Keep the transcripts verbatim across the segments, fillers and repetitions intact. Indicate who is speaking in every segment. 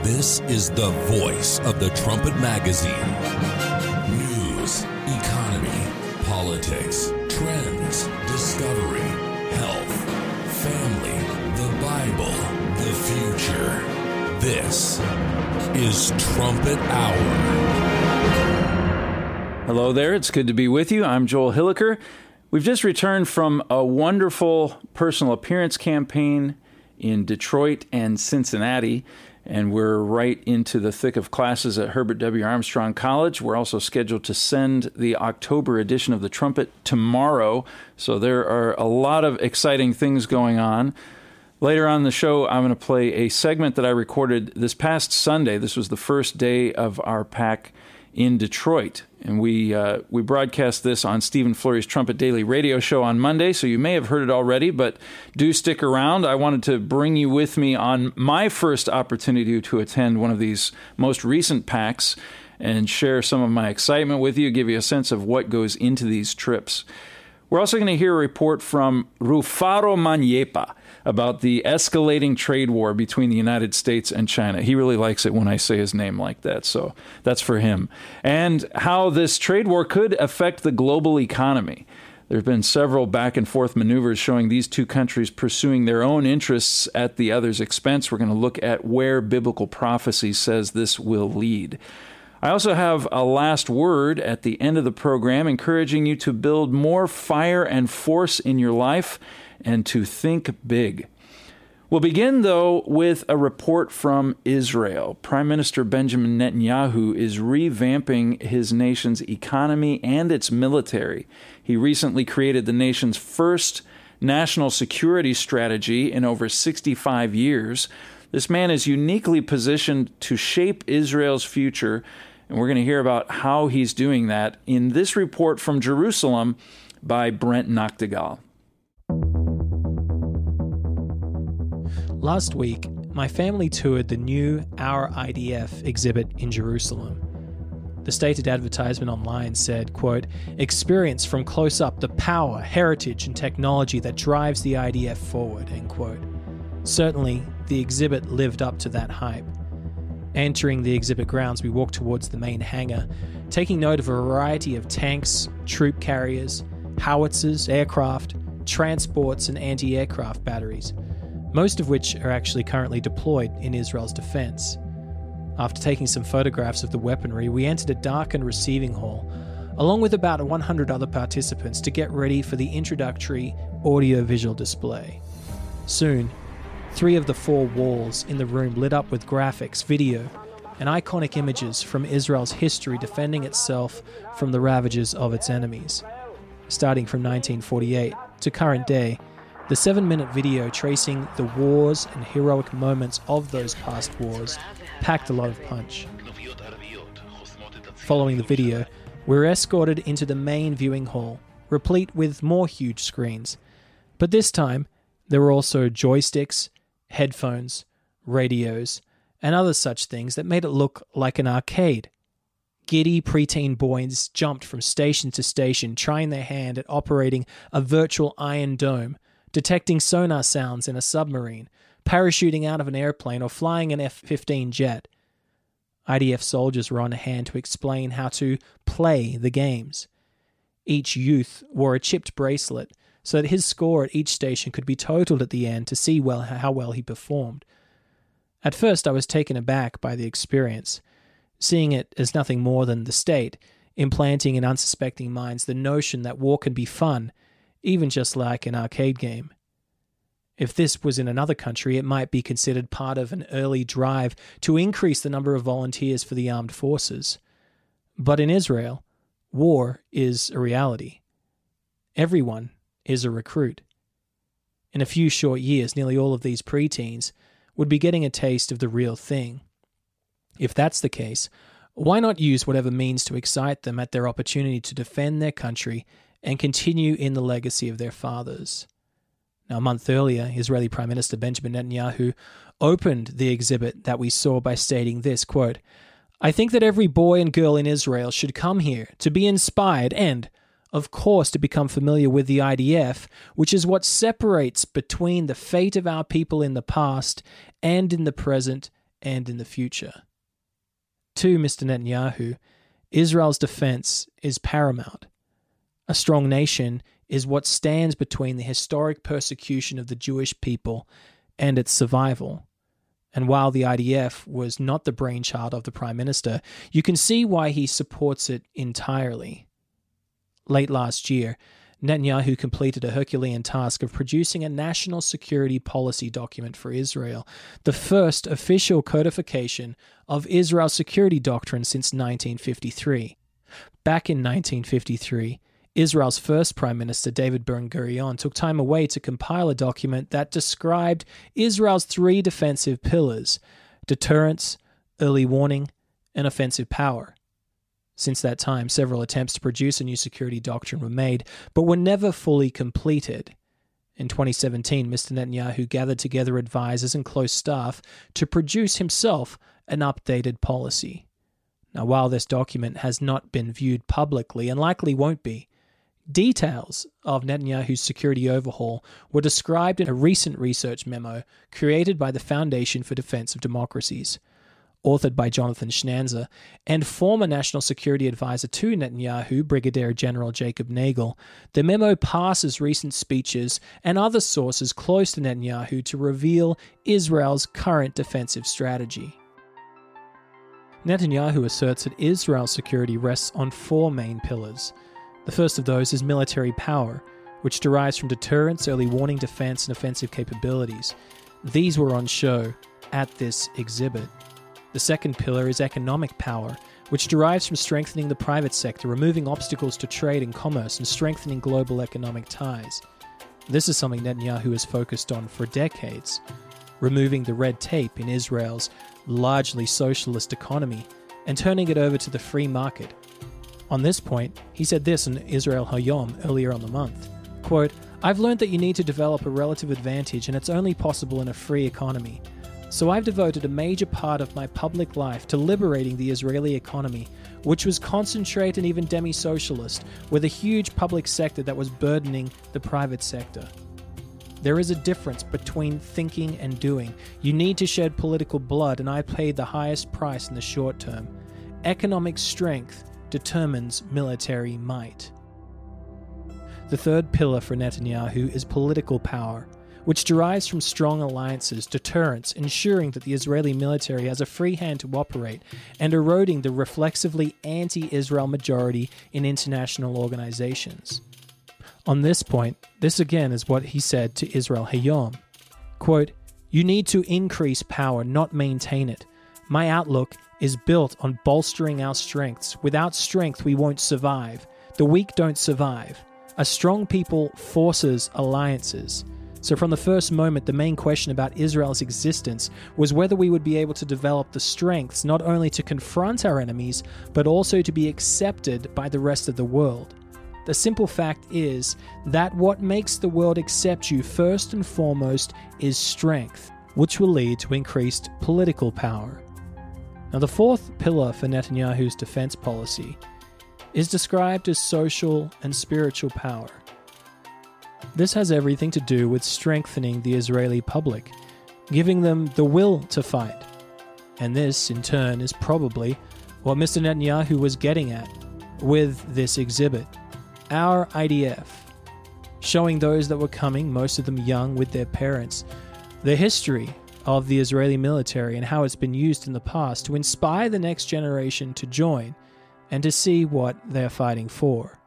Speaker 1: This is the voice of the Trumpet Magazine. News, economy, politics, trends, discovery, health, family, the Bible, the future. This is Trumpet Hour.
Speaker 2: Hello there, it's good to be with you. I'm Joel Hilliker. We've just returned from a wonderful personal appearance campaign in Detroit and Cincinnati, and we're right into the thick of classes at Herbert W. Armstrong College. We're also scheduled to send the October edition of the Trumpet tomorrow, so there are a lot of exciting things going on. Later on in the show, I'm going to play a segment that I recorded this past Sunday. This was the first day of our PAC in Detroit, and we uh, we broadcast this on Stephen Flurry's Trumpet Daily radio show on Monday, so you may have heard it already, but do stick around. I wanted to bring you with me on my first opportunity to attend one of these most recent PACs and share some of my excitement with you, give you a sense of what goes into these trips. We're also going to hear a report from Rufaro Manyepa about the escalating trade war between the United States and China. He really likes it when I say his name like that, so that's for him. And how this trade war could affect the global economy. There have been several back and forth maneuvers showing these two countries pursuing their own interests at the other's expense. We're going to look at where biblical prophecy says this will lead. I also have a last word at the end of the program, encouraging you to build more fire and force in your life and to think big. We'll begin, though, with a report from Israel. Prime Minister Benjamin Netanyahu is revamping his nation's economy and its military. He recently created the nation's first national security strategy in over sixty-five years. This man is uniquely positioned to shape Israel's future, and we're going to hear about how he's doing that in this report from Jerusalem by Brent Noctegal.
Speaker 3: Last week, my family toured the new Our I D F exhibit in Jerusalem. The stated advertisement online said, quote, "Experience from close up the power, heritage, and technology that drives the I D F forward," end quote. Certainly, the exhibit lived up to that hype. Entering the exhibit grounds, we walked towards the main hangar, taking note of a variety of tanks, troop carriers, howitzers, aircraft, transports, and anti-aircraft batteries, most of which are actually currently deployed in Israel's defense. After taking some photographs of the weaponry, we entered a darkened receiving hall, along with about one hundred other participants, to get ready for the introductory audio-visual display. Soon, three of the four walls in the room lit up with graphics, video, and iconic images from Israel's history defending itself from the ravages of its enemies. Starting from nineteen forty-eight to current day, the seven-minute video tracing the wars and heroic moments of those past wars packed a lot of punch. Following the video, we were escorted into the main viewing hall, replete with more huge screens. But this time, there were also joysticks, headphones, radios, and other such things that made it look like an arcade. Giddy preteen boys jumped from station to station, trying their hand at operating a virtual iron dome, detecting sonar sounds in a submarine, parachuting out of an airplane, or flying an F fifteen jet. I D F soldiers were on hand to explain how to play the games. Each youth wore a chipped bracelet so that his score at each station could be totaled at the end to see well how well he performed. At first, I was taken aback by the experience, seeing it as nothing more than the state implanting in unsuspecting minds the notion that war can be fun, even just like an arcade game. If this was in another country, it might be considered part of an early drive to increase the number of volunteers for the armed forces. But in Israel, war is a reality. Everyone is a recruit. In a few short years, nearly all of these preteens would be getting a taste of the real thing. If that's the case, why not use whatever means to excite them at their opportunity to defend their country and continue in the legacy of their fathers? Now, a month earlier, Israeli Prime Minister Benjamin Netanyahu opened the exhibit that we saw by stating this, quote, "I think that every boy and girl in Israel should come here to be inspired and, of course, to become familiar with the I D F, which is what separates between the fate of our people in the past and in the present and in the future. To Mister Netanyahu, Israel's defense is paramount. A strong nation is what stands between the historic persecution of the Jewish people and its survival. And while the I D F was not the brainchild of the Prime Minister, you can see why he supports it entirely. Late last year, Netanyahu completed a Herculean task of producing a national security policy document for Israel, the first official codification of Israel's security doctrine since nineteen fifty-three. Back in nineteen fifty-three, Israel's first Prime Minister, David Ben-Gurion, took time away to compile a document that described Israel's three defensive pillars: deterrence, early warning, and offensive power. Since that time, several attempts to produce a new security doctrine were made, but were never fully completed. In twenty seventeen, Mister Netanyahu gathered together advisors and close staff to produce himself an updated policy. Now, while this document has not been viewed publicly and likely won't be, details of Netanyahu's security overhaul were described in a recent research memo created by the Foundation for Defense of Democracies, authored by Jonathan Schnanzer, and former National Security Advisor to Netanyahu, Brigadier General Jacob Nagel. The memo passes recent speeches and other sources close to Netanyahu to reveal Israel's current defensive strategy. Netanyahu asserts that Israel's security rests on four main pillars. The first of those is military power, which derives from deterrence, early warning, defense, and offensive capabilities. These were on show at this exhibit. The second pillar is economic power, which derives from strengthening the private sector, removing obstacles to trade and commerce, and strengthening global economic ties. This is something Netanyahu has focused on for decades, removing the red tape in Israel's largely socialist economy and turning it over to the free market. On this point, he said this in Israel Hayom earlier on the month, quote, "I've learned that you need to develop a relative advantage, and it's only possible in a free economy. So I've devoted a major part of my public life to liberating the Israeli economy, which was concentrated and even demi-socialist, with a huge public sector that was burdening the private sector. There is a difference between thinking and doing. You need to shed political blood, and I paid the highest price in the short term. Economic strength determines military might." The third pillar for Netanyahu is political power, which derives from strong alliances, deterrence, ensuring that the Israeli military has a free hand to operate, and eroding the reflexively anti-Israel majority in international organizations. On this point, this again is what he said to Israel Hayom. Quote, "You need to increase power, not maintain it. My outlook is built on bolstering our strengths. Without strength, we won't survive. The weak don't survive. A strong people forces alliances. So from the first moment, the main question about Israel's existence was whether we would be able to develop the strengths not only to confront our enemies, but also to be accepted by the rest of the world. The simple fact is that what makes the world accept you first and foremost is strength, which will lead to increased political power." Now, the fourth pillar for Netanyahu's defense policy is described as social and spiritual power. This has everything to do with strengthening the Israeli public, giving them the will to fight. And this, in turn, is probably what Mister Netanyahu was getting at with this exhibit. Our I D F, showing those that were coming, most of them young with their parents, the history of the Israeli military and how it's been used in the past to inspire the next generation to join and to see what they're fighting for.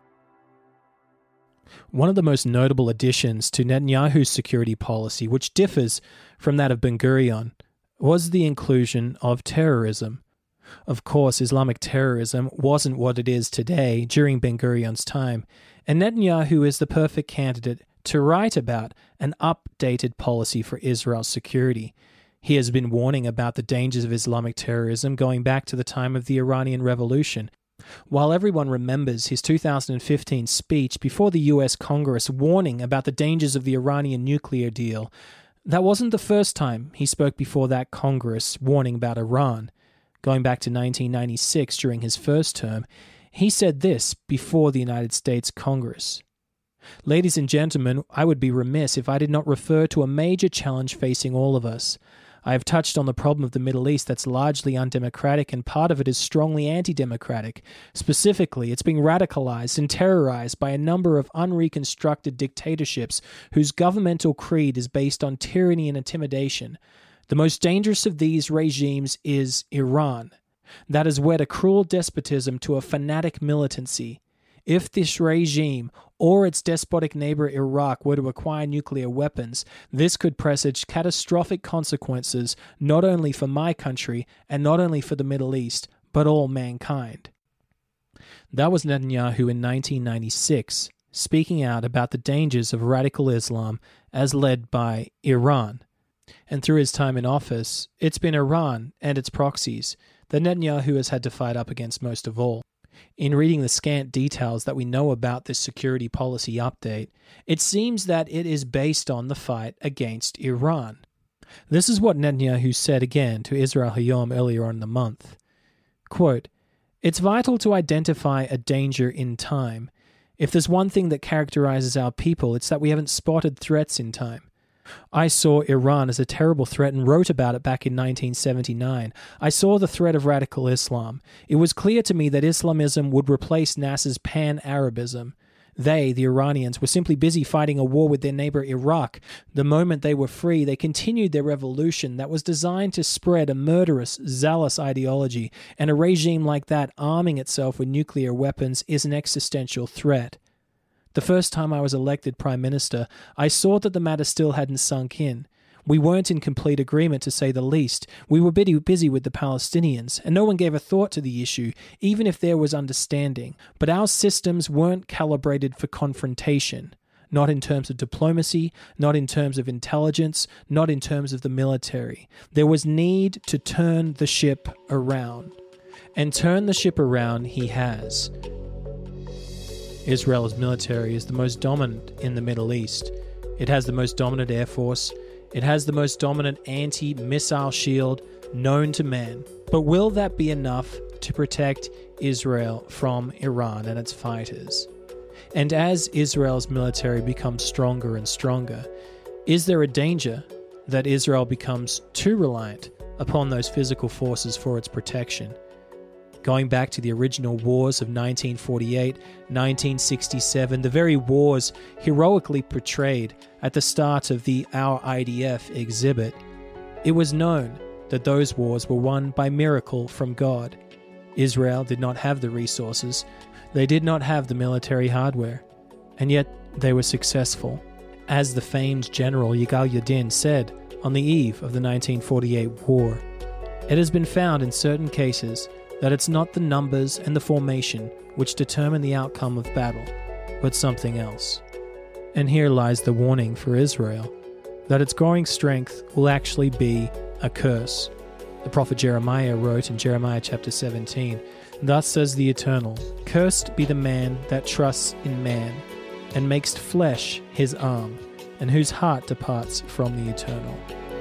Speaker 3: One of the most notable additions to Netanyahu's security policy, which differs from that of Ben-Gurion, was the inclusion of terrorism. Of course, Islamic terrorism wasn't what it is today during Ben-Gurion's time, and Netanyahu is the perfect candidate to write about an updated policy for Israel's security. He has been warning about the dangers of Islamic terrorism going back to the time of the Iranian Revolution. While everyone remembers his two thousand fifteen speech before the U S Congress warning about the dangers of the Iranian nuclear deal, that wasn't the first time he spoke before that Congress warning about Iran. Going back to nineteen ninety-six during his first term, he said this before the United States Congress. "Ladies and gentlemen, I would be remiss if I did not refer to a major challenge facing all of us. I have touched on the problem of the Middle East that's largely undemocratic, and part of it is strongly anti-democratic. Specifically, it's being radicalized and terrorized by a number of unreconstructed dictatorships whose governmental creed is based on tyranny and intimidation. The most dangerous of these regimes is Iran. That has wed a cruel despotism to a fanatic militancy. If this regime or its despotic neighbor Iraq were to acquire nuclear weapons, this could presage catastrophic consequences not only for my country and not only for the Middle East, but all mankind. That was Netanyahu in nineteen ninety-six, speaking out about the dangers of radical Islam as led by Iran. And through his time in office, it's been Iran and its proxies that Netanyahu has had to fight up against most of all. In reading the scant details that we know about this security policy update, it seems that it is based on the fight against Iran. This is what Netanyahu said again to Israel Hayom earlier on in the month. Quote, "It's vital to identify a danger in time. If there's one thing that characterizes our people, it's that we haven't spotted threats in time. I saw Iran as a terrible threat and wrote about it back in nineteen seventy-nine. I saw the threat of radical Islam. It was clear to me that Islamism would replace Nasser's pan-Arabism. They, the Iranians, were simply busy fighting a war with their neighbor Iraq. The moment they were free, they continued their revolution that was designed to spread a murderous, zealous ideology, and a regime like that arming itself with nuclear weapons is an existential threat. The first time I was elected Prime Minister, I saw that the matter still hadn't sunk in. We weren't in complete agreement, to say the least. We were busy with the Palestinians, and no one gave a thought to the issue, even if there was understanding. But our systems weren't calibrated for confrontation. Not in terms of diplomacy, not in terms of intelligence, not in terms of the military. There was need to turn the ship around. And turn the ship around he has. Israel's military is the most dominant in the Middle East. It has the most dominant air force. It has the most dominant anti-missile shield known to man. But will that be enough to protect Israel from Iran and its fighters? And as Israel's military becomes stronger and stronger, is there a danger that Israel becomes too reliant upon those physical forces for its protection? Going back to the original wars of nineteen forty-eight, nineteen sixty-seven, the very wars heroically portrayed at the start of the Our I D F exhibit, it was known that those wars were won by miracle from God. Israel did not have the resources, they did not have the military hardware, and yet they were successful. As the famed General Yigal Yadin said on the eve of the nineteen forty-eight war, it has been found in certain cases that it's not the numbers and the formation which determine the outcome of battle, but something else. And here lies the warning for Israel, that its growing strength will actually be a curse. The prophet Jeremiah wrote in Jeremiah chapter seventeen, "Thus says the Eternal, cursed be the man that trusts in man, and makes flesh his arm, and whose heart departs from the Eternal."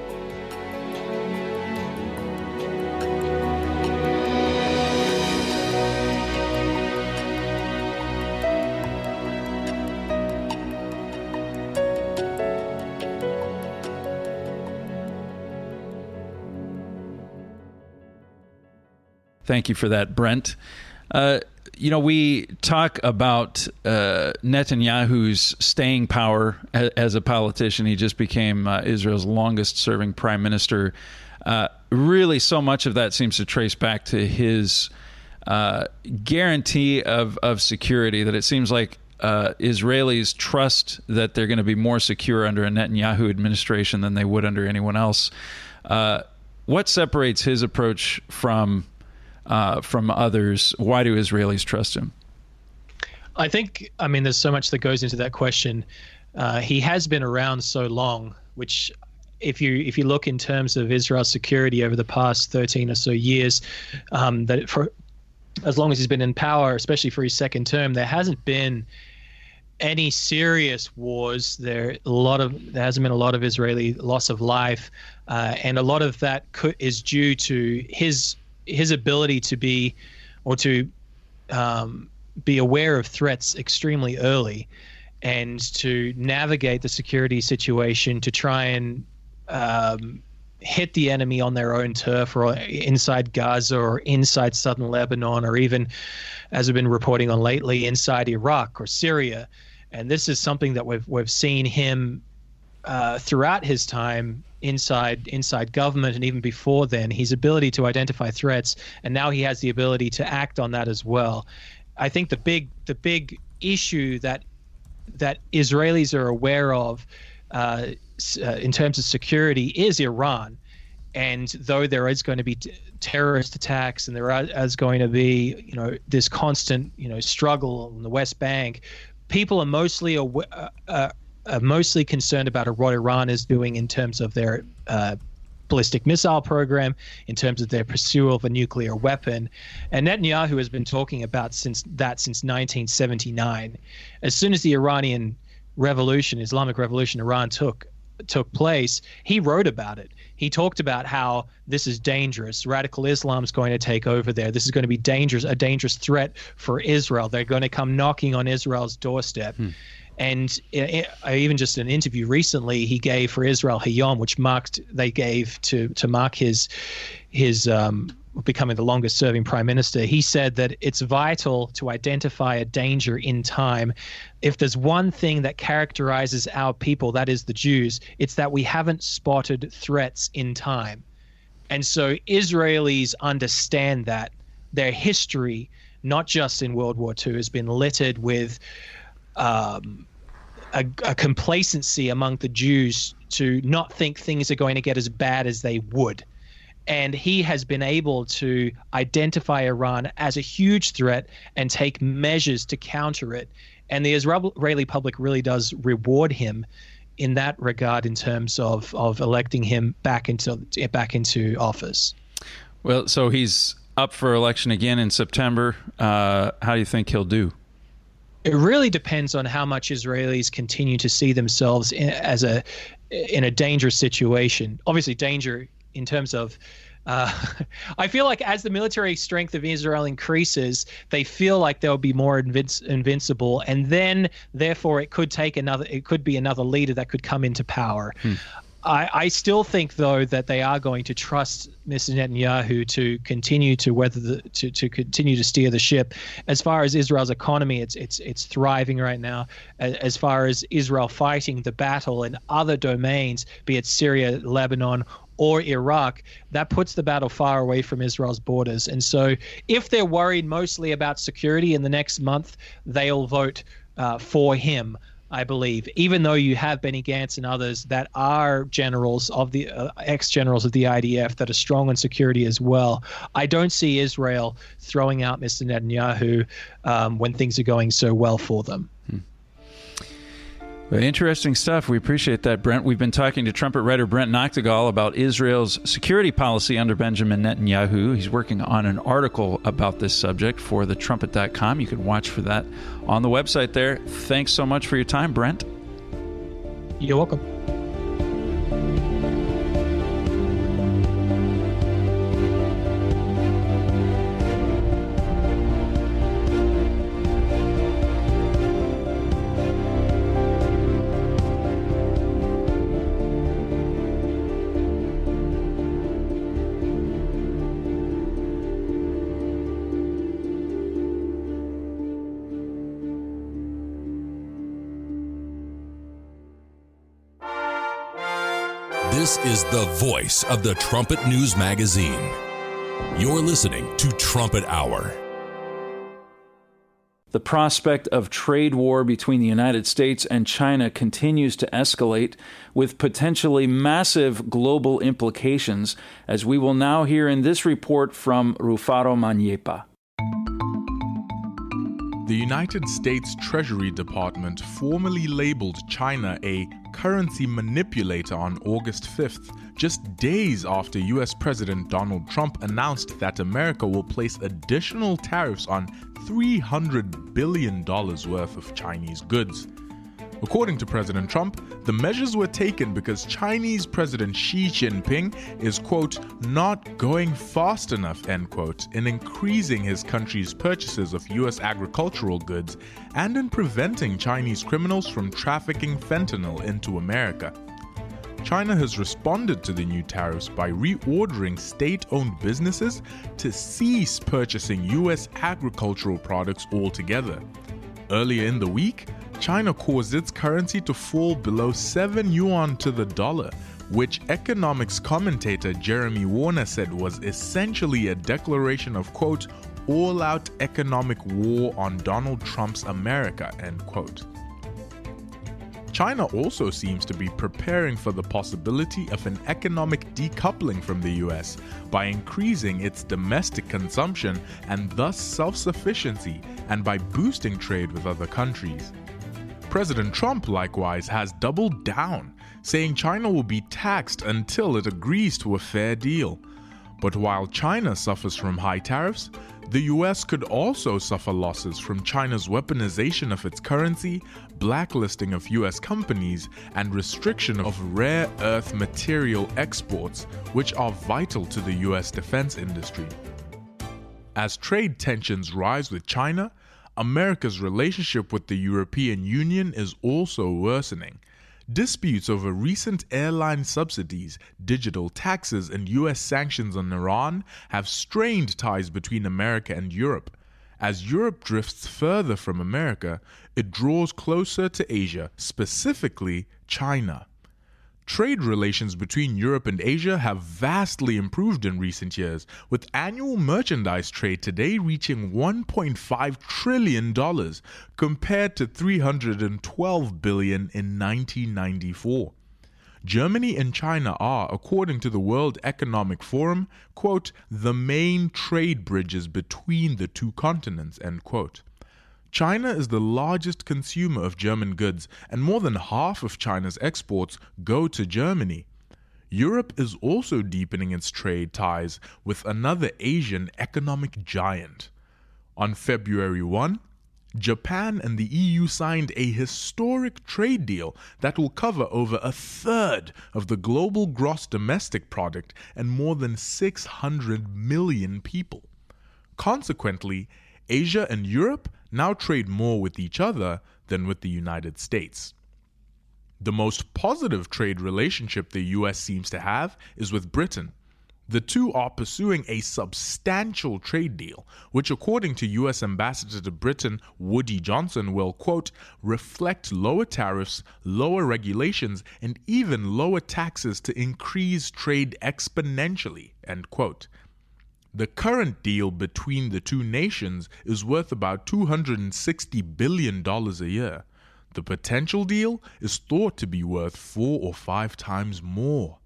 Speaker 2: Thank you for that, Brent. Uh, you know, we talk about uh, Netanyahu's staying power as, as a politician. He just became uh, Israel's longest-serving prime minister. Uh, really, so much of that seems to trace back to his uh, guarantee of, of security, that it seems like uh, Israelis trust that they're going to be more secure under a Netanyahu administration than they would under anyone else. Uh, what separates his approach from Uh, from others? Why do Israelis trust him?
Speaker 3: I think, I mean, there's so much that goes into that question. Uh, he has been around so long, which if you if you look in terms of Israel's security over the past thirteen or so years, um, that for as long as he's been in power, especially for his second term, there hasn't been any serious wars. There a lot of there hasn't been a lot of Israeli loss of life, uh, and a lot of that could, is due to his his ability to be or to um, be aware of threats extremely early and to navigate the security situation to try and um, hit the enemy on their own turf or inside Gaza or inside southern Lebanon or even, as we've been reporting on lately, inside Iraq or Syria. And this is something that we've we've seen him uh, throughout his time inside inside government and even before then, his ability to identify threats, and now he has the ability to act on that as well. I think the big the big issue that that Israelis are aware of uh, uh, in terms of security is Iran. And though there is going to be t- terrorist attacks and there are, is going to be, you know, this constant, you know, struggle on the West Bank, people are mostly aw- uh, uh, are mostly concerned about what Iran is doing in terms of their uh, ballistic missile program, in terms of their pursuit of a nuclear weapon. And Netanyahu has been talking about since that since nineteen seventy-nine. As soon as the Iranian revolution, Islamic revolution, Iran took took place, he wrote about it. He talked about how this is dangerous. Radical Islam is going to take over there. This is going to be dangerous, a dangerous threat for Israel. They're going to come knocking on Israel's doorstep. Hmm. And it, it, even just an interview recently he gave for Israel Hayom, which marked they gave to to mark his his um, becoming the longest serving prime minister. He said that it's vital to identify a danger in time. If there's one thing that characterizes our people, that is the Jews, it's that we haven't spotted threats in time. And so Israelis understand that their history, not just in World War Two, has been littered with um, a, a complacency among the Jews to not think things are going to get as bad as they would. And he has been able to identify Iran as a huge threat and take measures to counter it. And the Israeli public really does reward him in that regard in terms of, of electing him back into back into office.
Speaker 2: Well, so he's up for election again in September. Uh, how do you think he'll do?
Speaker 3: It really depends on how much Israelis continue to see themselves in, as a in a dangerous situation. Obviously, danger in terms of, uh, I feel like as the military strength of Israel increases, they feel like they'll be more invinci- invincible, and then therefore it could take another. It could be another leader that could come into power. Hmm. I, I still think, though, that they are going to trust Mister Netanyahu to continue to weather the to, to continue to steer the ship. As far as Israel's economy, it's it's it's thriving right now. As far as Israel fighting the battle in other domains, be it Syria, Lebanon, or Iraq, that puts the battle far away from Israel's borders. And so if they're worried mostly about security in the next month, they'll vote uh, for him, I believe, even though you have Benny Gantz and others that are generals of the uh, ex-generals of the I D F that are strong on security as well. I don't see Israel throwing out Mister Netanyahu um, when things are going so well for them.
Speaker 2: Hmm. Well, interesting stuff. We appreciate that, Brent. We've been talking to trumpet writer Brent Nagtegaal about Israel's security policy under Benjamin Netanyahu. He's working on an article about this subject for the trumpet dot com. You can watch for that on the website there. Thanks so much for your time, Brent.
Speaker 3: You're welcome.
Speaker 1: This is the voice of the Trumpet News Magazine. You're listening to Trumpet Hour.
Speaker 2: The prospect of trade war between the United States and China continues to escalate with potentially massive global implications, as we will now hear in this report from Rufaro Maniepa.
Speaker 4: The United States Treasury Department formally labeled China a currency manipulator on August fifth, just days after U S President Donald Trump announced that America will place additional tariffs on three hundred billion dollars worth of Chinese goods. According to President Trump, the measures were taken because Chinese President Xi Jinping is, quote, not going fast enough, end quote, in increasing his country's purchases of U S agricultural goods and in preventing Chinese criminals from trafficking fentanyl into America. China has responded to the new tariffs by reordering state-owned businesses to cease purchasing U S agricultural products altogether. Earlier in the week, China caused its currency to fall below seven yuan to the dollar, which economics commentator Jeremy Warner said was essentially a declaration of, quote, all-out economic war on Donald Trump's America, end quote. China also seems to be preparing for the possibility of an economic decoupling from the U S by increasing its domestic consumption and thus self-sufficiency, and by boosting trade with other countries. President Trump, likewise, has doubled down, saying China will be taxed until it agrees to a fair deal. But while China suffers from high tariffs, the U S could also suffer losses from China's weaponization of its currency, blacklisting of U S companies, and restriction of rare earth material exports, which are vital to the U S defense industry. As trade tensions rise with China, America's relationship with the European Union is also worsening. Disputes over recent airline subsidies, digital taxes, and U S sanctions on Iran have strained ties between America and Europe. As Europe drifts further from America, it draws closer to Asia, specifically China. Trade relations between Europe and Asia have vastly improved in recent years, with annual merchandise trade today reaching one point five trillion dollars compared to three hundred twelve billion dollars in nineteen ninety-four. Germany and China are, according to the World Economic Forum, quote, the main trade bridges between the two continents, end quote. China is the largest consumer of German goods, and more than half of China's exports go to Germany. Europe is also deepening its trade ties with another Asian economic giant. On February first, Japan and the E U signed a historic trade deal that will cover over a third of the global gross domestic product and more than six hundred million people. Consequently, Asia and Europe now trade more with each other than with the United States. The most positive trade relationship the U S seems to have is with Britain. The two are pursuing a substantial trade deal, which according to U S Ambassador to Britain Woody Johnson will, quote, reflect lower tariffs, lower regulations, and even lower taxes to increase trade exponentially, end quote. The current deal between the two nations is worth about two hundred sixty billion dollars a year. The potential deal is thought to be worth four or five times more.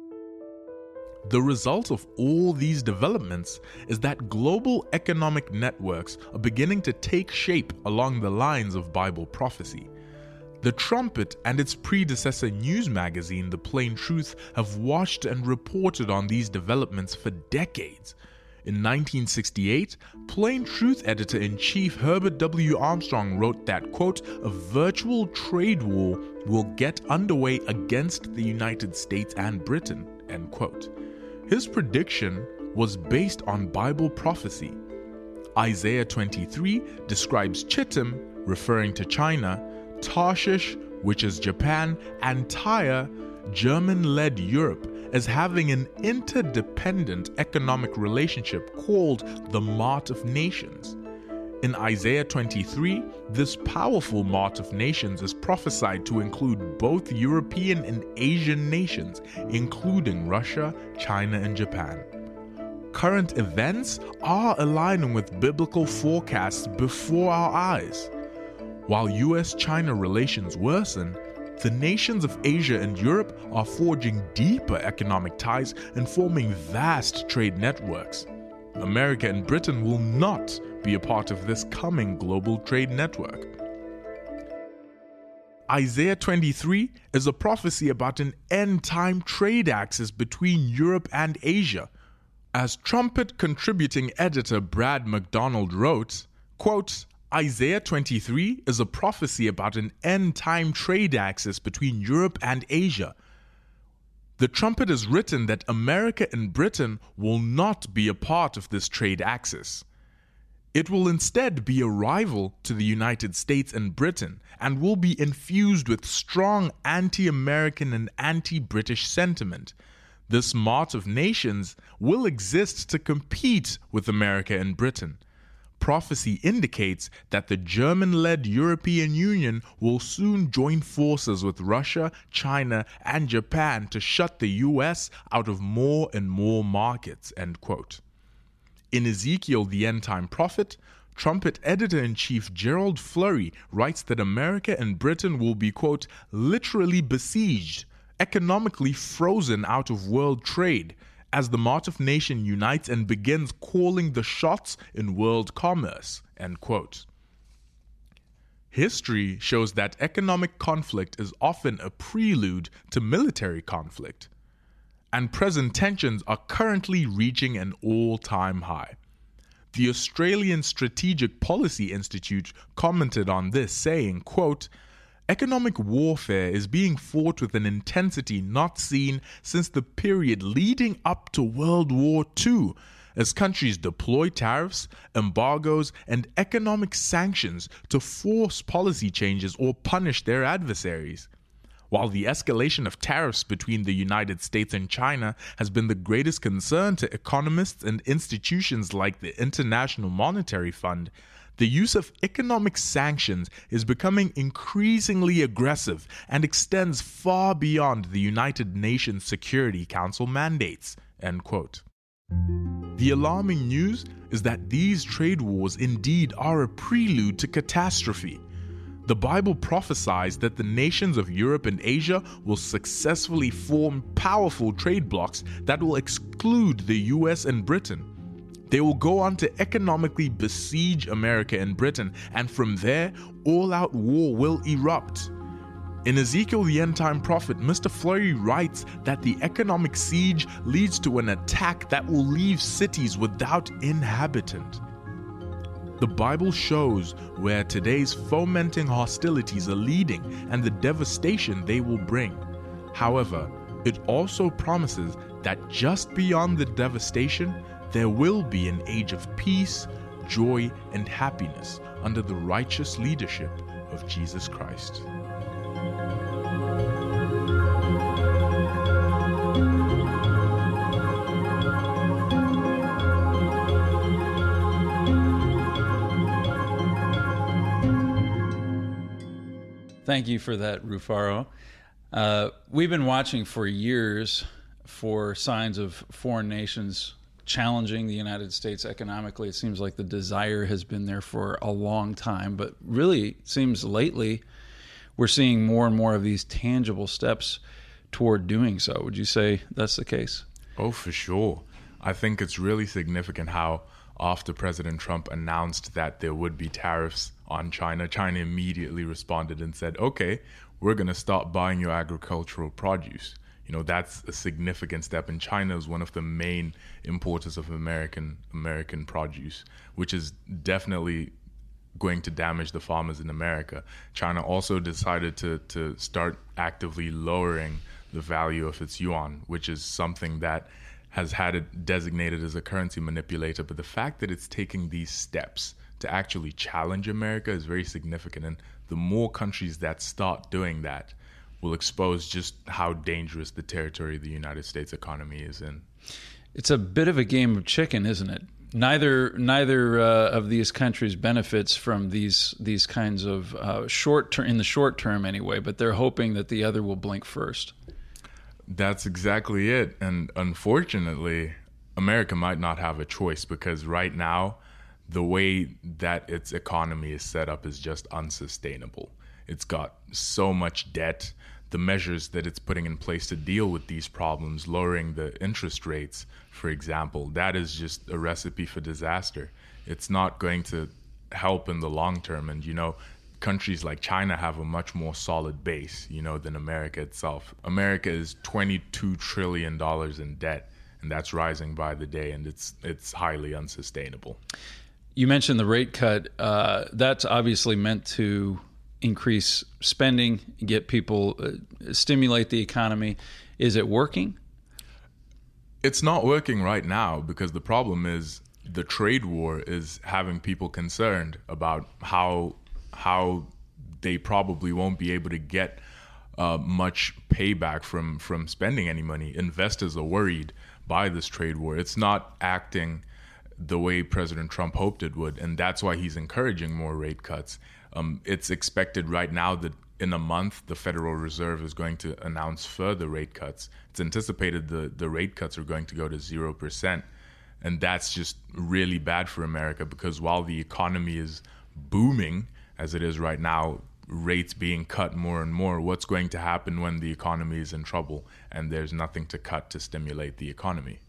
Speaker 4: The result of all these developments is that global economic networks are beginning to take shape along the lines of Bible prophecy. The Trumpet and its predecessor news magazine, The Plain Truth, have watched and reported on these developments for decades. In nineteen sixty-eight, Plain Truth editor-in-chief Herbert W. Armstrong wrote that, quote, a virtual trade war will get underway against the United States and Britain, end quote. His prediction was based on Bible prophecy. Isaiah twenty-three describes Chittim, referring to China, Tarshish, which is Japan, and Tyre, German-led Europe, as having an interdependent economic relationship called the Mart of Nations. In Isaiah twenty-three, this powerful Mart of Nations is prophesied to include both European and Asian nations, including Russia, China, and Japan. Current events are aligning with biblical forecasts before our eyes. While U S China relations worsen, the nations of Asia and Europe are forging deeper economic ties and forming vast trade networks. America and Britain will not be a part of this coming global trade network. Isaiah twenty-three is a prophecy about an end-time trade axis between Europe and Asia. As Trumpet contributing editor Brad McDonald wrote, quote, Isaiah twenty-three is a prophecy about an end-time trade axis between Europe and Asia. The Trumpet has written that America and Britain will not be a part of this trade axis. It will instead be a rival to the United States and Britain and will be infused with strong anti-American and anti-British sentiment. This mart of nations will exist to compete with America and Britain. Prophecy indicates that the German-led European Union will soon join forces with Russia, China, and Japan to shut the U S out of more and more markets, end quote. In Ezekiel the End-Time Prophet, Trumpet Editor-in-Chief Gerald Flurry writes that America and Britain will be, quote, literally besieged, economically frozen out of world trade, as the Mart of Nation unites and begins calling the shots in world commerce, end quote. History shows that economic conflict is often a prelude to military conflict, and present tensions are currently reaching an all-time high. The Australian Strategic Policy Institute commented on this, saying, quote, economic warfare is being fought with an intensity not seen since the period leading up to World War Two, as countries deploy tariffs, embargoes, and economic sanctions to force policy changes or punish their adversaries. While the escalation of tariffs between the United States and China has been the greatest concern to economists and institutions like the International Monetary Fund, the use of economic sanctions is becoming increasingly aggressive and extends far beyond the United Nations Security Council mandates, end quote. The alarming news is that these trade wars indeed are a prelude to catastrophe. The Bible prophesies that the nations of Europe and Asia will successfully form powerful trade blocs that will exclude the U S and Britain. They will go on to economically besiege America and Britain, and from there, all-out war will erupt. In Ezekiel the End-Time Prophet, Mister Flurry writes that the economic siege leads to an attack that will leave cities without inhabitant. The Bible shows where today's fomenting hostilities are leading and the devastation they will bring. However, it also promises that just beyond the devastation, there will be an age of peace, joy, and happiness under the righteous leadership of Jesus Christ.
Speaker 2: Thank you for that, Rufaro. Uh, we've been watching for years for signs of foreign nations challenging the United States economically. It seems like the desire has been there for a long time, but really it seems lately we're seeing more and more of these tangible steps toward doing so. Would you say that's the case?
Speaker 4: Oh, for sure. I think it's really significant how after President Trump announced that there would be tariffs on China, China immediately responded and said, okay, we're going to start buying your agricultural produce. You know, that's a significant step. And China is one of the main importers of American American produce, which is definitely going to damage the farmers in America. China also decided to, to start actively lowering the value of its yuan, which is something that has had it designated as a currency manipulator. But the fact that it's taking these steps to actually challenge America is very significant. And the more countries that start doing that will expose just how dangerous the territory of the United States economy is in.
Speaker 2: It's a bit of a game of chicken, isn't it? Neither neither uh, of these countries benefits from these these kinds of uh, short term, in the short term anyway, but they're hoping that the other will blink first.
Speaker 4: That's exactly it. And unfortunately, America might not have a choice, because right now, the way that its economy is set up is just unsustainable. It's got so much debt. The measures that it's putting in place to deal with these problems, lowering the interest rates, for example, that is just a recipe for disaster. It's not going to help in the long term. And, you know, countries like China have a much more solid base, you know, than America itself. America is twenty-two trillion dollars in debt, and that's rising by the day, and it's it's highly unsustainable.
Speaker 2: You mentioned the rate cut. Uh, that's obviously meant to increase spending, get people, uh, stimulate the economy. Is it working?
Speaker 4: It's not working right now, because the problem is the trade war is having people concerned about how how they probably won't be able to get uh, much payback from from spending any money. Investors are worried by this trade war. It's not acting the way President Trump hoped it would, and that's why he's encouraging more rate cuts. Um, it's expected right now that in a month, the Federal Reserve is going to announce further rate cuts. It's anticipated the, the rate cuts are going to go to zero percent. And that's just really bad for America, because while the economy is booming, as it is right now, rates being cut more and more, what's going to happen when the economy is in trouble and there's nothing to cut to stimulate the economy?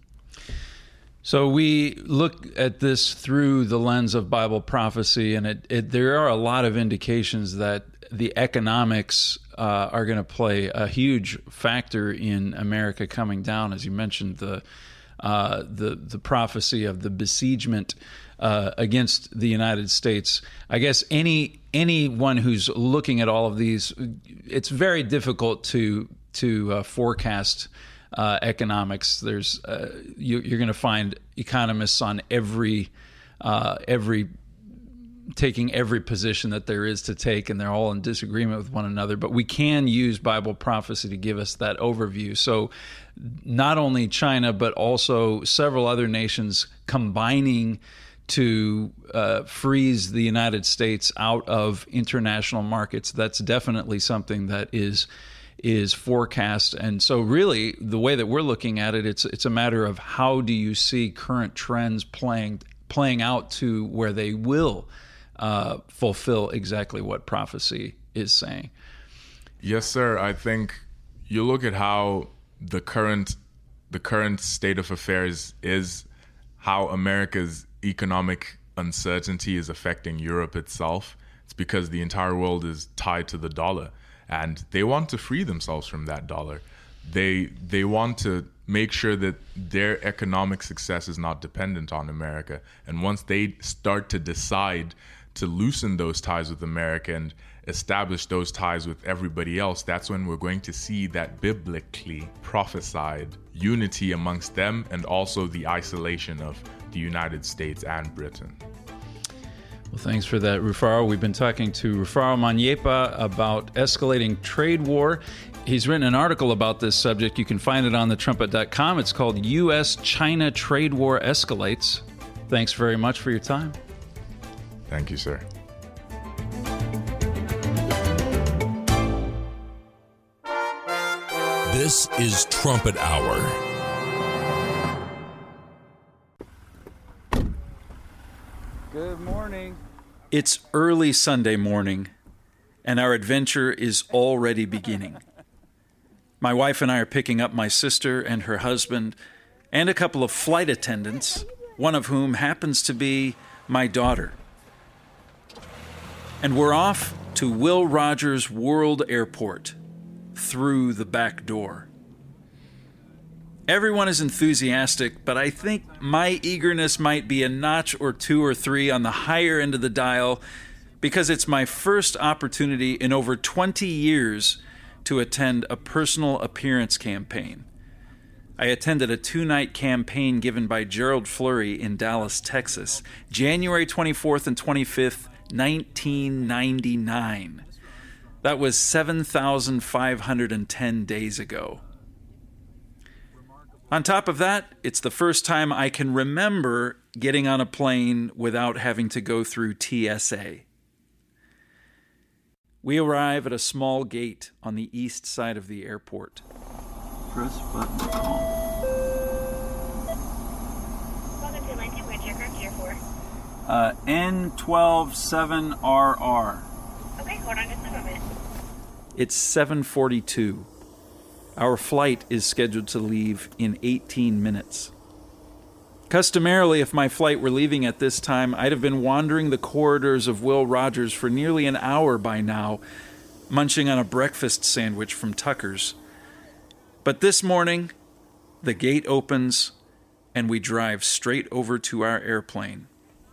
Speaker 2: So we look at this through the lens of Bible prophecy, and it, it, there are a lot of indications that the economics uh, are going to play a huge factor in America coming down. As you mentioned, the uh, the the prophecy of the besiegement uh, against the United States. I guess any anyone who's looking at all of these, it's very difficult to to uh, forecast Uh, economics. There's uh, you, you're going to find economists on every uh, every taking every position that there is to take, and they're all in disagreement with one another. But we can use Bible prophecy to give us that overview. So not only China, but also several other nations combining to uh, freeze the United States out of international markets. That's definitely something that is is forecast. And so really the way that we're looking at it, it's it's a matter of how do you see current trends playing playing out to where they will uh, fulfill exactly what prophecy is saying.
Speaker 4: Yes, sir. I think you look at how the current the current state of affairs is, how America's economic uncertainty is affecting Europe itself. It's because the entire world is tied to the dollar. And they want to free themselves from that dollar. They they want to make sure that their economic success is not dependent on America. And once they start to decide to loosen those ties with America and establish those ties with everybody else, that's when we're going to see that biblically prophesied unity amongst them, and also the isolation of the United States and Britain.
Speaker 2: Well, thanks for that, Rufaro. We've been talking to Rufaro Manyepa about escalating trade war. He's written an article about this subject. You can find it on the trumpet dot com. It's called U S China Trade War Escalates. Thanks very much for your time.
Speaker 4: Thank you, sir.
Speaker 1: This is Trumpet Hour.
Speaker 2: Good morning. It's early Sunday morning, and our adventure is already beginning. My wife and I are picking up my sister and her husband and a couple of flight attendants, one of whom happens to be my daughter. And we're off to Will Rogers World Airport through the back door. Everyone is enthusiastic, but I think my eagerness might be a notch or two or three on the higher end of the dial, because it's my first opportunity in over twenty years to attend a personal appearance campaign. I attended a two-night campaign given by Gerald Flurry in Dallas, Texas, January twenty-fourth and twenty-fifth, nineteen ninety-nine. That was seven thousand five hundred ten days ago. On top of that, it's the first time I can remember getting on a plane without having to go through T S A. We arrive at a small gate on the east side of the airport. Press button to call.
Speaker 5: Welcome to Atlantic, which aircraft here for?
Speaker 2: Uh, N twelve seven R R.
Speaker 5: Okay, hold on just a moment.
Speaker 2: It's seven forty-two. Our flight is scheduled to leave in eighteen minutes. Customarily, if my flight were leaving at this time, I'd have been wandering the corridors of Will Rogers for nearly an hour by now, munching on a breakfast sandwich from Tucker's. But this morning, the gate opens, and we drive straight over to our airplane.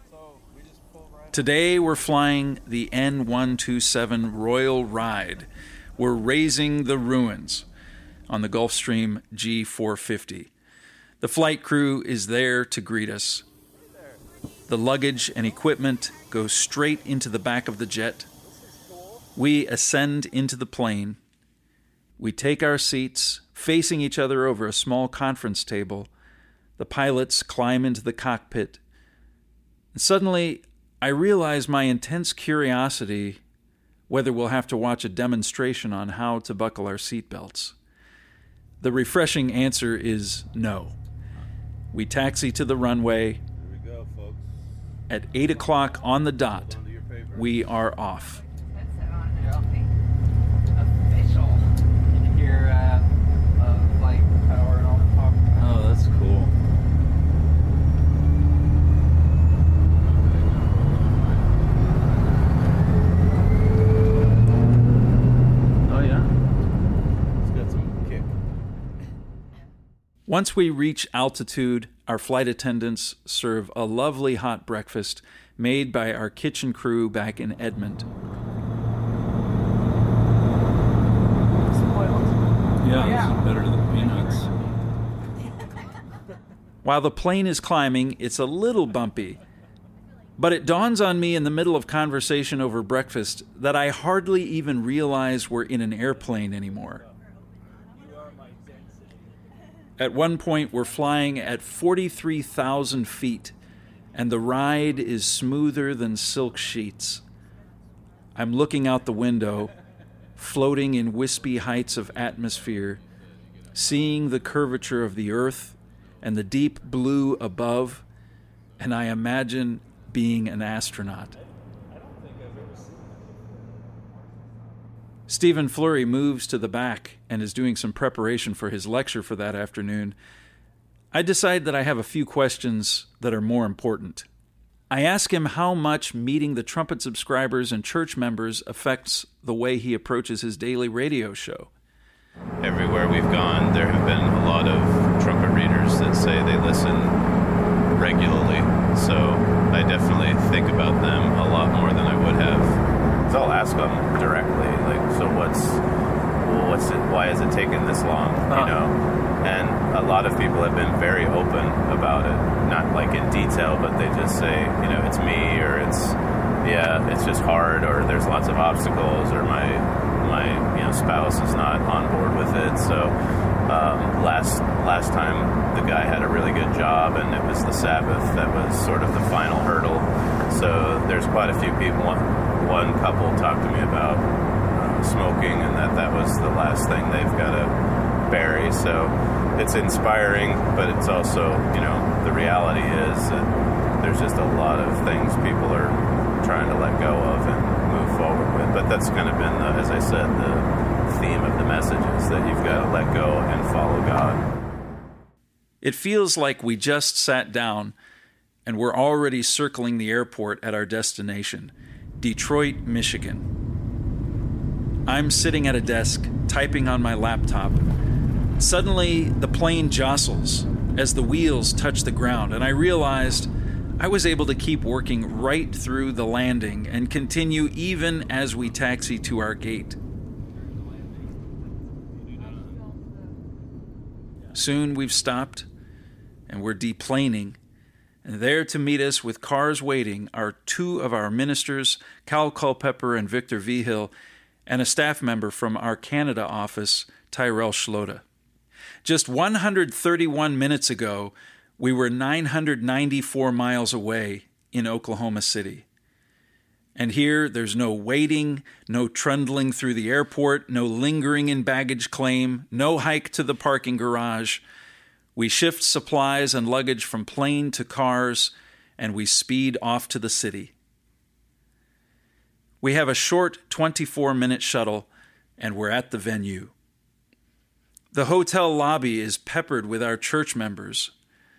Speaker 2: Today, we're flying the N one twenty-seven Royal Ride. We're raising the ruins on the Gulfstream G four fifty. The flight crew is there to greet us. The luggage and equipment go straight into the back of the jet. We ascend into the plane. We take our seats, facing each other over a small conference table. The pilots climb into the cockpit. And suddenly, I realize my intense curiosity whether we'll have to watch a demonstration on how to buckle our seatbelts. The refreshing answer is no. We taxi to the runway.
Speaker 6: Here we go, folks.
Speaker 2: At eight o'clock on the dot, we are off.
Speaker 7: Official. You can hear uh, uh, flight power and all the talk.
Speaker 2: Oh, that's cool. Oh, yeah?
Speaker 6: It's got some kick.
Speaker 2: Once we reach altitude, our flight attendants serve a lovely hot breakfast made by our kitchen crew back in Edmond.
Speaker 7: Yeah,
Speaker 2: Yeah,
Speaker 7: this is
Speaker 2: better than peanuts. While the plane is climbing, it's a little bumpy. But it dawns on me in the middle of conversation over breakfast that I hardly even realize we're in an airplane anymore. At one point, we're flying at forty-three thousand feet, and the ride is smoother than silk sheets. I'm looking out the window, floating in wispy heights of atmosphere, seeing the curvature of the earth and the deep blue above, and I imagine being an astronaut. Stephen Fleury moves to the back and is doing some preparation for his lecture for that afternoon. I decide that I have a few questions that are more important. I ask him how much meeting the Trumpet subscribers and church members affects the way he approaches his daily radio show.
Speaker 8: Everywhere we've gone, there have been a lot of Trumpet readers that say they listen regularly. So I definitely think about them a lot more than I would have.
Speaker 9: So I'll ask them directly, like, so what's, well, what's it, why is it taking this long, you know? And a lot of people have been very open about it, not like in detail, but they just say, you know, it's me, or it's, yeah, it's just hard, or there's lots of obstacles, or my, my, you know, spouse is not on board with it. So um, last last time the guy had a really good job, and it was the Sabbath that was sort of the final hurdle. So there's quite a few people. One, one couple talked to me about uh, smoking, and that that was the last thing they've got to bury. So it's inspiring, but it's also, you know, the reality is that there's just a lot of things people are trying to let go of and move forward with. But that's kind of been, the, as I said, the theme of the message is that you've got to let go and follow God.
Speaker 2: It feels like we just sat down and we're already circling the airport at our destination, Detroit, Michigan. I'm sitting at a desk, typing on my laptop. Suddenly, the plane jostles as the wheels touch the ground, and I realized I was able to keep working right through the landing and continue even as we taxi to our gate. Soon we've stopped, and we're deplaning, and there to meet us with cars waiting are two of our ministers, Cal Culpepper and Victor Vigil, and a staff member from our Canada office, Tyrell Schloda. Just one hundred thirty-one minutes ago, we were nine hundred ninety-four miles away in Oklahoma City. And here, there's no waiting, no trundling through the airport, no lingering in baggage claim, no hike to the parking garage. We shift supplies and luggage from plane to cars, and we speed off to the city. We have a short twenty-four minute shuttle, and we're at the venue. The hotel lobby is peppered with our church members.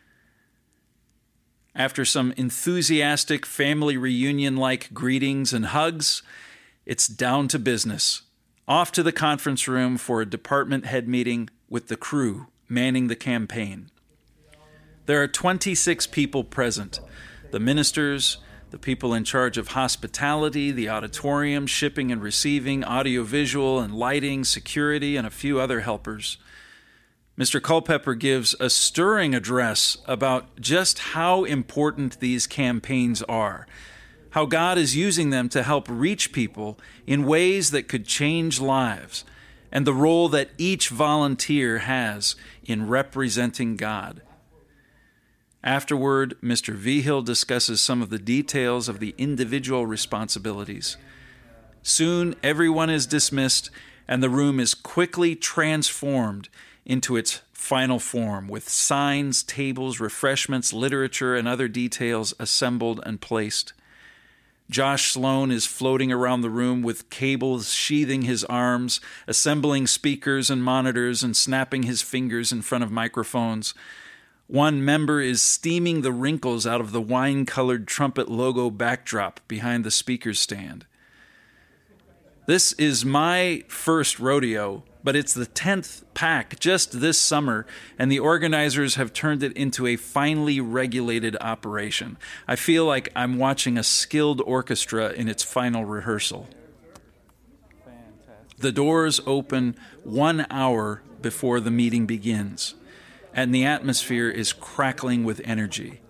Speaker 2: After some enthusiastic family reunion-like greetings and hugs, it's down to business. Off to the conference room for a department head meeting with the crew manning the campaign. There are twenty-six people present: the ministers, the people in charge of hospitality, the auditorium, shipping and receiving, audiovisual and lighting, security, and a few other helpers. Mister Culpepper gives a stirring address about just how important these campaigns are, how God is using them to help reach people in ways that could change lives, and the role that each volunteer has in representing God. Afterward, Mister Vigil discusses some of the details of the individual responsibilities. Soon, everyone is dismissed, and the room is quickly transformed into its final form, with signs, tables, refreshments, literature, and other details assembled and placed. Josh Sloan is floating around the room with cables sheathing his arms, assembling speakers and monitors, and snapping his fingers in front of microphones. One member is steaming the wrinkles out of the wine-colored trumpet logo backdrop behind the speaker stand. This is my first rodeo, but it's the tenth pack just this summer, and the organizers have turned it into a finely regulated operation. I feel like I'm watching a skilled orchestra in its final rehearsal. The doors open one hour before the meeting begins, and the atmosphere is crackling with energy.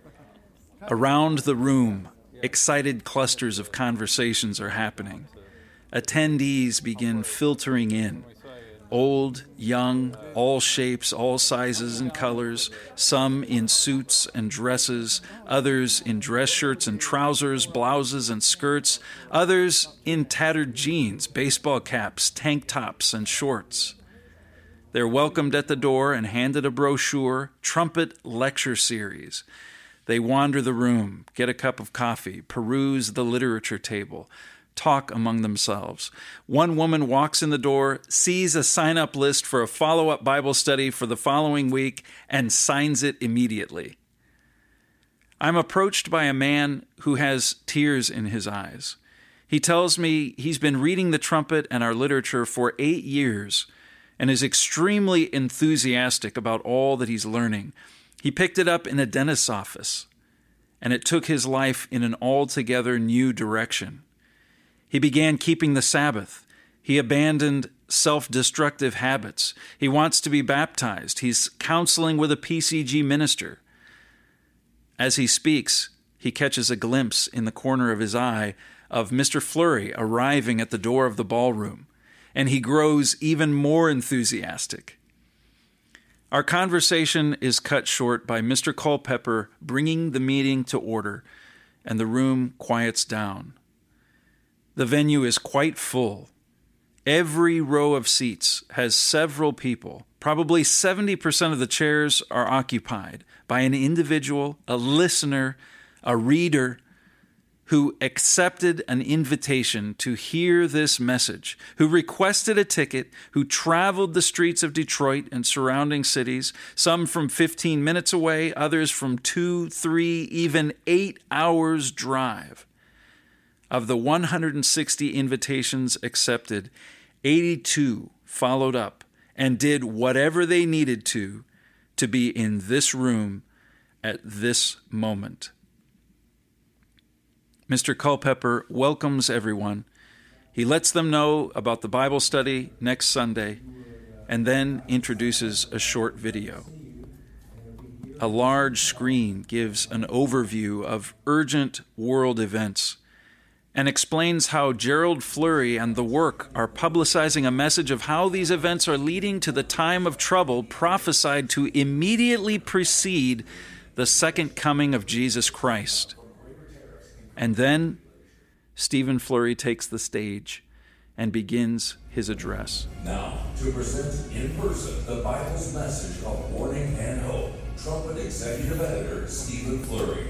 Speaker 2: Around the room, excited clusters of conversations are happening. Attendees begin filtering in. Old, young, all shapes, all sizes and colors, some in suits and dresses, others in dress shirts and trousers, blouses and skirts, others in tattered jeans, baseball caps, tank tops, and shorts. They're welcomed at the door and handed a brochure, Trumpet Lecture Series. They wander the room, get a cup of coffee, peruse the literature table, talk among themselves. One woman walks in the door, sees a sign-up list for a follow-up Bible study for the following week, and signs it immediately. I'm approached by a man who has tears in his eyes. He tells me he's been reading the trumpet and our literature for eight years and is extremely enthusiastic about all that he's learning. He picked it up in a dentist's office, and it took his life in an altogether new direction. He began keeping the Sabbath. He abandoned self-destructive habits. He wants to be baptized. He's counseling with a P C G minister. As he speaks, he catches a glimpse in the corner of his eye of Mister Flurry arriving at the door of the ballroom, and he grows even more enthusiastic. Our conversation is cut short by Mister Culpepper bringing the meeting to order, and the room quiets down. The venue is quite full. Every row of seats has several people. Probably seventy percent of the chairs are occupied by an individual, a listener, a reader who accepted an invitation to hear this message, who requested a ticket, who traveled the streets of Detroit and surrounding cities, some from fifteen minutes away, others from two, three, even eight hours drive. Of the one hundred sixty invitations accepted, eighty-two followed up and did whatever they needed to to be in this room at this moment. Mister Culpepper welcomes everyone. He lets them know about the Bible study next Sunday and then introduces a short video. A large screen gives an overview of urgent world events and explains how Gerald Flurry and the work are publicizing a message of how these events are leading to the time of trouble prophesied to immediately precede the second coming of Jesus Christ. And then Stephen Flurry takes the stage and begins his address.
Speaker 10: Now, to present in person the Bible's message of warning and hope, Trumpet Executive Editor Stephen Flurry.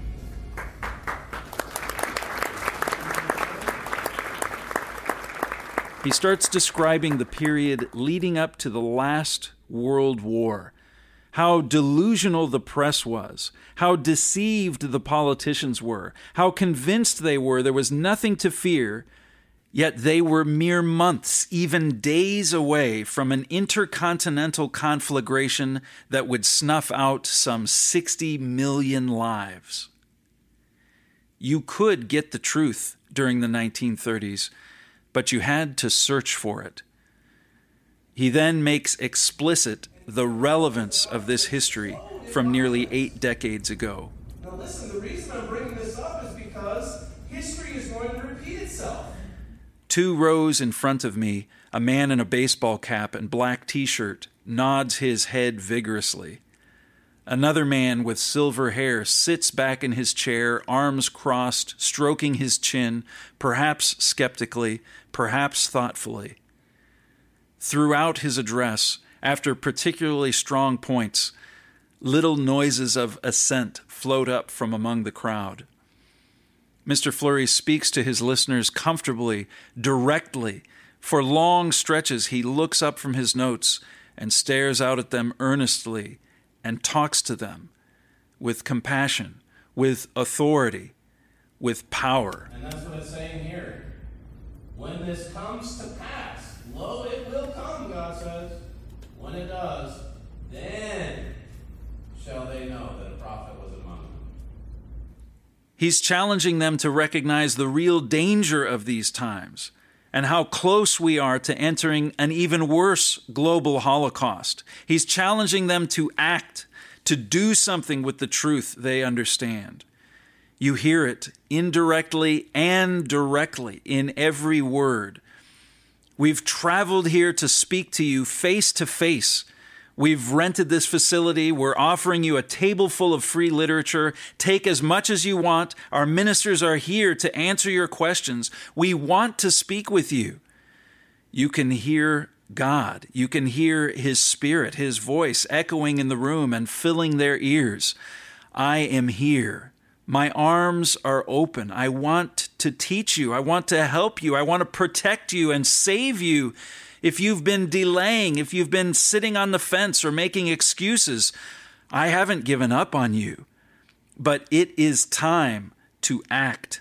Speaker 2: He starts describing the period leading up to the last World War, how delusional the press was, how deceived the politicians were, how convinced they were there was nothing to fear, yet they were mere months, even days away from an intercontinental conflagration that would snuff out some sixty million lives. You could get the truth during the nineteen thirties, but you had to search for it. He then makes explicit the relevance of this history from nearly eight decades ago.
Speaker 11: Now listen, the reason I'm bringing this up is because history is going to repeat itself.
Speaker 2: Two rows in front of me, a man in a baseball cap and black t-shirt nods his head vigorously. Another man with silver hair sits back in his chair, arms crossed, stroking his chin, perhaps skeptically, perhaps thoughtfully. Throughout his address, after particularly strong points, little noises of assent float up from among the crowd. Mister Fleury speaks to his listeners comfortably, directly. For long stretches, he looks up from his notes and stares out at them earnestly and talks to them with compassion, with authority, with power.
Speaker 11: And that's what it's saying here. When this comes to pass, lo, it will come, God says. When it does, then shall they know that a prophet was among them.
Speaker 2: He's challenging them to recognize the real danger of these times and how close we are to entering an even worse global Holocaust. He's challenging them to act, to do something with the truth they understand. You hear it indirectly and directly in every word. We've traveled here to speak to you face to face. We've rented this facility. We're offering you a table full of free literature. Take as much as you want. Our ministers are here to answer your questions. We want to speak with you. You can hear God. You can hear His Spirit, His voice echoing in the room and filling their ears. I am here. My arms are open. I want to teach you. I want to help you. I want to protect you and save you. If you've been delaying, if you've been sitting on the fence or making excuses, I haven't given up on you. But it is time to act,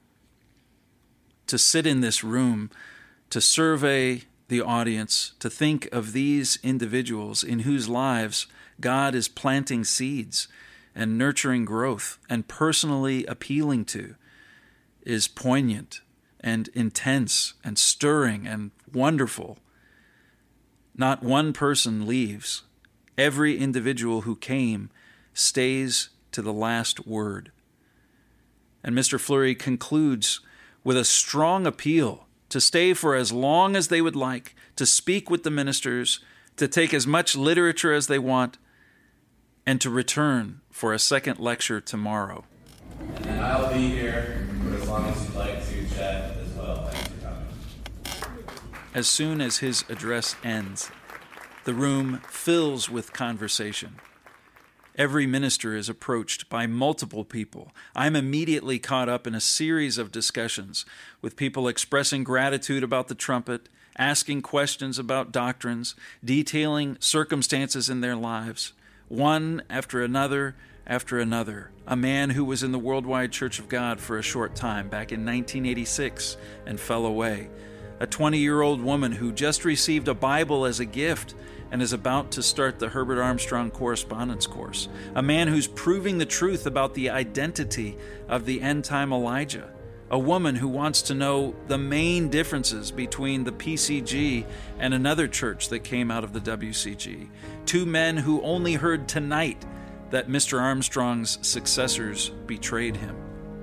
Speaker 2: to sit in this room, to survey the audience, to think of these individuals in whose lives God is planting seeds and nurturing growth and personally appealing to, is poignant and intense and stirring and wonderful. Not one person leaves. Every individual who came stays to the last word. And Mister Fleury concludes with a strong appeal to stay for as long as they would like, to speak with the ministers, to take as much literature as they want, and to return for a second lecture tomorrow.
Speaker 11: And then I'll be here for as long as you'd like to chat as well. Thanks for coming.
Speaker 2: As soon as his address ends, the room fills with conversation. Every minister is approached by multiple people. I'm immediately caught up in a series of discussions with people expressing gratitude about the trumpet, asking questions about doctrines, detailing circumstances in their lives, one after another after another. A man who was in the Worldwide Church of God for a short time back in nineteen eighty-six and fell away. A twenty-year-old woman who just received a Bible as a gift and is about to start the Herbert Armstrong Correspondence Course. A man who's proving the truth about the identity of the end-time Elijah. A woman who wants to know the main differences between the P C G and another church that came out of the W C G. Two men who only heard tonight that Mister Armstrong's successors betrayed him.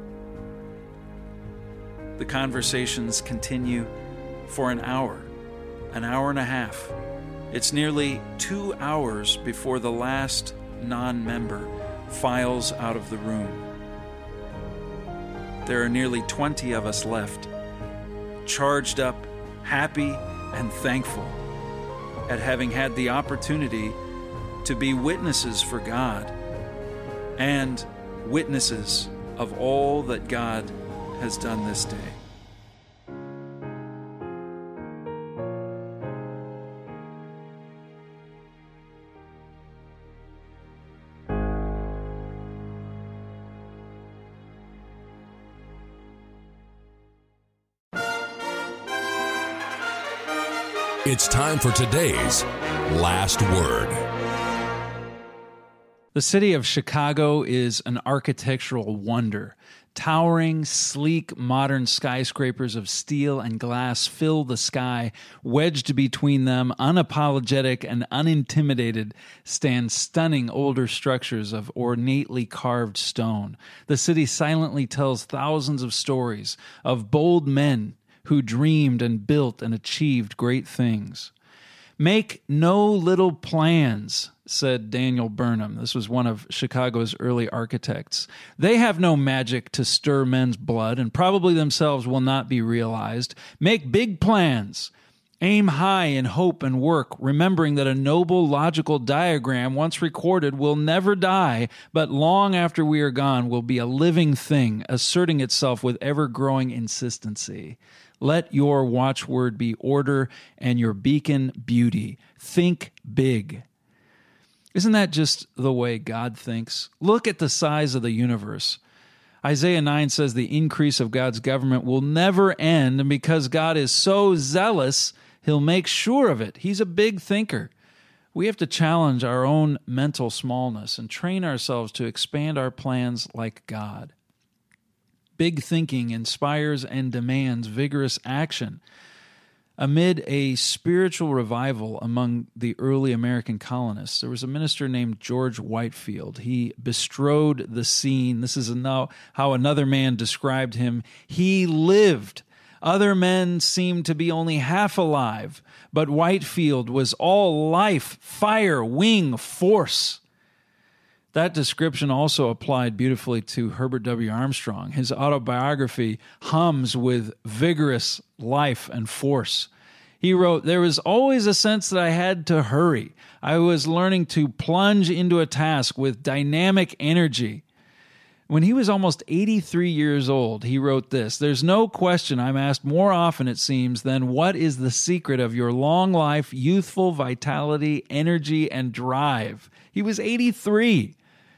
Speaker 2: The conversations continue for an hour, an hour and a half. It's nearly two hours before the last non-member files out of the room. There are nearly twenty of us left, charged up, happy, and thankful at having had the opportunity to be witnesses for God and witnesses of all that God has done this day.
Speaker 1: It's time for today's Last Word.
Speaker 2: The city of Chicago is an architectural wonder. Towering, sleek, modern skyscrapers of steel and glass fill the sky. Wedged between them, unapologetic and unintimidated, stand stunning older structures of ornately carved stone. The city silently tells thousands of stories of bold men who dreamed and built and achieved great things. Make no little plans, said Daniel Burnham. This was one of Chicago's early architects. They have no magic to stir men's blood and probably themselves will not be realized. Make big plans. Aim high in hope and work, remembering that a noble logical diagram once recorded will never die, but long after we are gone will be a living thing, asserting itself with ever-growing insistency. Let your watchword be order and your beacon beauty. Think big. Isn't that just the way God thinks? Look at the size of the universe. Isaiah nine says the increase of God's government will never end, and because God is so zealous, he'll make sure of it. He's a big thinker. We have to challenge our own mental smallness and train ourselves to expand our plans like God. Big thinking inspires and demands vigorous action. Amid a spiritual revival among the early American colonists, there was a minister named George Whitefield. He bestrode the scene. This is how another man described him. He lived. Other men seemed to be only half alive, but Whitefield was all life, fire, wing, force. That description also applied beautifully to Herbert W. Armstrong. His autobiography hums with vigorous life and force. He wrote, "There was always a sense that I had to hurry. I was learning to plunge into a task with dynamic energy." When he was almost eighty-three years old, he wrote this, "There's no question I'm asked more often, it seems, than what is the secret of your long life, youthful vitality, energy, and drive." He was eighty-three.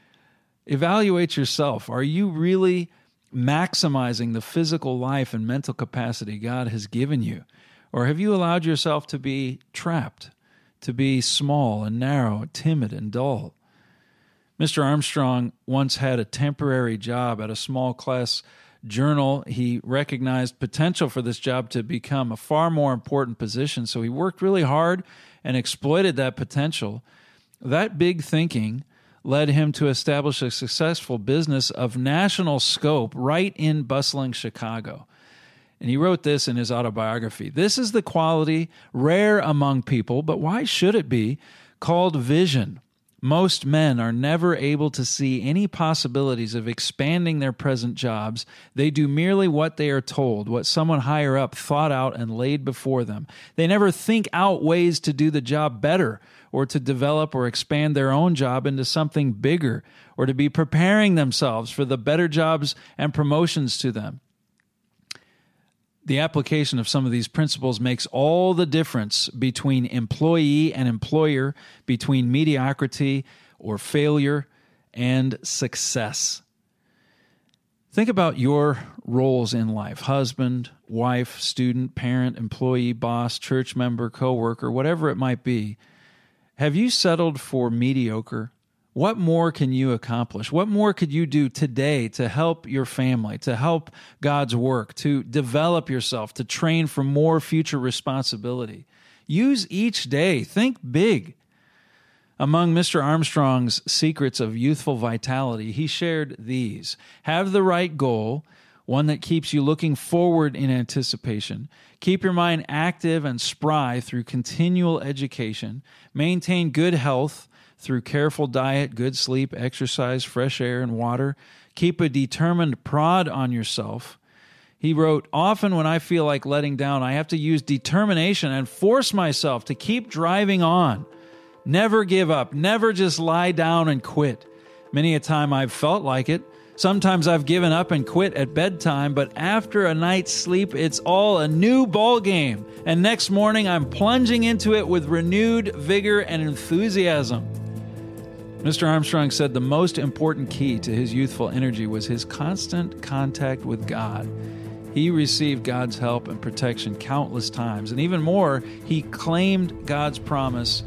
Speaker 2: Evaluate yourself. Are you really maximizing the physical life and mental capacity God has given you? Or have you allowed yourself to be trapped, to be small and narrow, timid and dull? Mister Armstrong once had a temporary job at a small class journal. He recognized potential for this job to become a far more important position, so he worked really hard and exploited that potential. That big thinking led him to establish a successful business of national scope right in bustling Chicago. And he wrote this in his autobiography. "This is the quality rare among people, but why should it be, called vision. Most men are never able to see any possibilities of expanding their present jobs. They do merely what they are told, what someone higher up thought out and laid before them. They never think out ways to do the job better, or to develop or expand their own job into something bigger, or to be preparing themselves for the better jobs and promotions to them. The application of some of these principles makes all the difference between employee and employer, between mediocrity or failure and success." Think about your roles in life: husband, wife, student, parent, employee, boss, church member, coworker, whatever it might be. Have you settled for mediocre? What more can you accomplish? What more could you do today to help your family, to help God's work, to develop yourself, to train for more future responsibility? Use each day. Think big. Among Mister Armstrong's secrets of youthful vitality, he shared these. Have the right goal, one that keeps you looking forward in anticipation. Keep your mind active and spry through continual education. Maintain good health through careful diet, good sleep, exercise, fresh air, and water. Keep a determined prod on yourself. He wrote, "Often when I feel like letting down, I have to use determination and force myself to keep driving on. Never give up. Never just lie down and quit. Many a time I've felt like it. Sometimes I've given up and quit at bedtime, but after a night's sleep, it's all a new ball game. And next morning, I'm plunging into it with renewed vigor and enthusiasm." Mister Armstrong said the most important key to his youthful energy was his constant contact with God. He received God's help and protection countless times, and even more, he claimed God's promise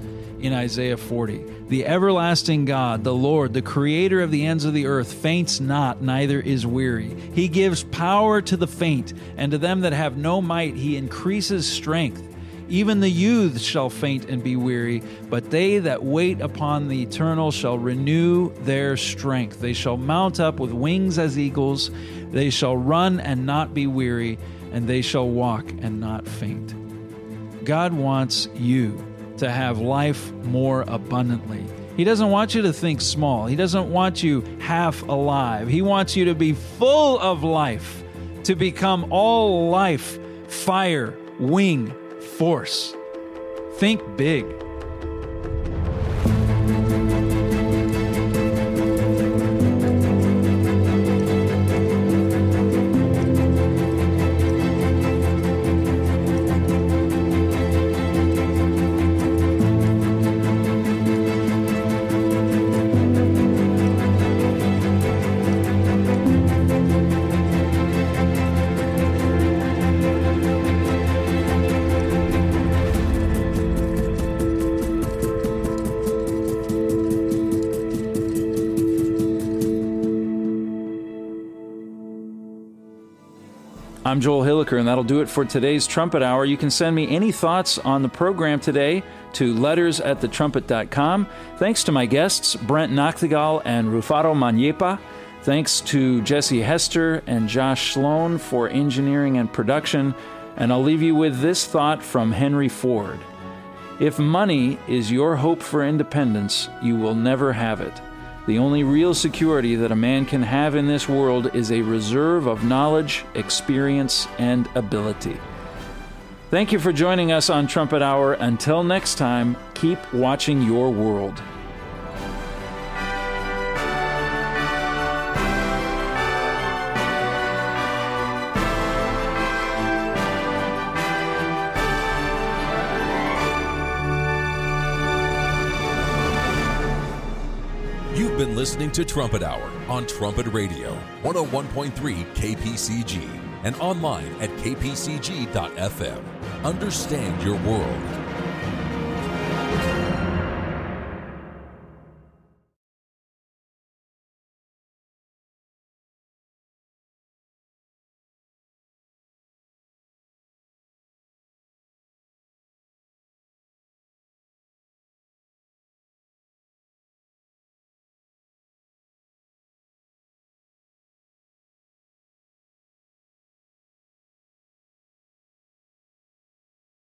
Speaker 2: in Isaiah forty. The everlasting God, the Lord, the creator of the ends of the earth, faints not, neither is weary. He gives power to the faint, and to them that have no might he increases strength. Even the youths shall faint and be weary, but they that wait upon the Eternal shall renew their strength. They shall mount up with wings as eagles. They shall run and not be weary, and they shall walk and not faint. God wants you to have life more abundantly. He doesn't want you to think small. He doesn't want you half alive. He wants you to be full of life, to become all life, fire, wing, force. Think big. I'm Joel Hilliker, and that'll do it for today's Trumpet Hour. You can send me any thoughts on the program today to letters at the trumpet dot com. Thanks to my guests, Brent Noctegal and Rufaro Maniepa. Thanks to Jesse Hester and Josh Sloan for engineering and production. And I'll leave you with this thought from Henry Ford. If money is your hope for independence, you will never have it. The only real security that a man can have in this world is a reserve of knowledge, experience, and ability. Thank you for joining us on Trumpet Hour. Until next time, keep watching your world.
Speaker 1: You've been listening to Trumpet Hour on Trumpet Radio, one oh one point three K P C G, and online at k p c g dot f m. Understand your world.